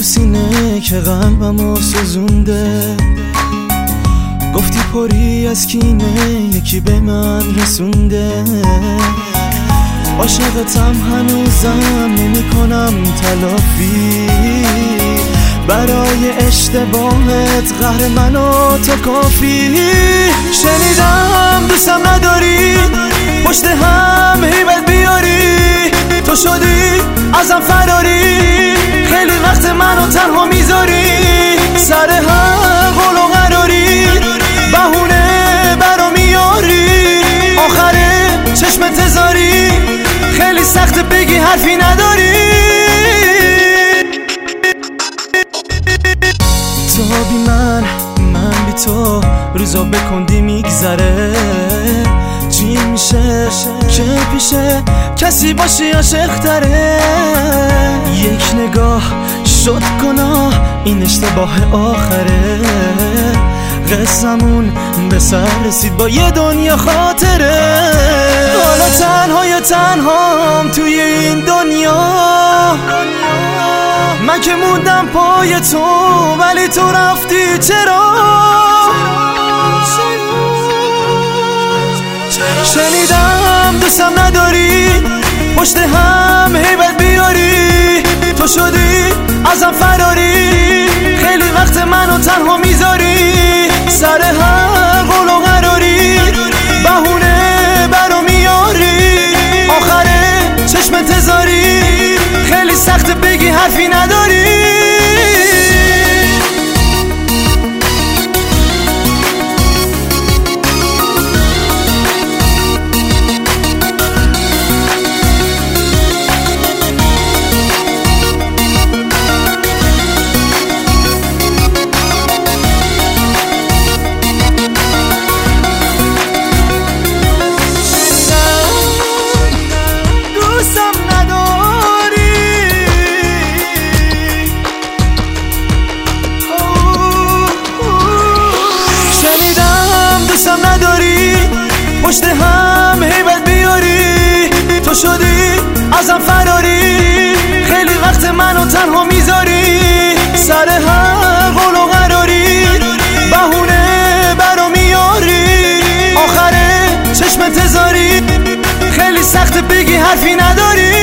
سینه که قلبمو سوزونده، گفتی پری از کینه یکی به من رسونده. عاشقتم هنوزم نمی کنم تلافی، برای اشتباهت قهر منو تو کافی. شنیدم دوستم نداری، پشت هم هیبت بیاری، تو شدی ازم فراری، خیلی وقت منو تنها میذاری، سر هر قول و قراری بهونه برا میاری، آخره چشم تزاری، خیلی سخت بگی حرفی نداری. تو بی من بی تو روزا بکندی میگذره، چی میشه که پیشه کسی باشی عاشق تره. یک نگاه شد گناه، این اشتباه آخره، قصمون به سر رسید با یه دنیا خاطره. حالا تنهام توی این دنیا، من که موندم پای تو ولی تو رفتی چرا؟ شنیدم دوستم نداری، پشت هم هیبت بیاری، تو شدی ازم فراری، خیلی وقت منو تنها میذاری، سر هر قول و قراری بهونه برا میاری، آخره چشم تزاری، خیلی سخت بگی حرفی نداری. پشت هم هیبت بیاری، تو شدی ازم فراری، خیلی وقت منو تنها میذاری، سر هر قول و قراری بهونه برا میاری، آخره چشم تزاری، خیلی سخت بگی حرفی نداری.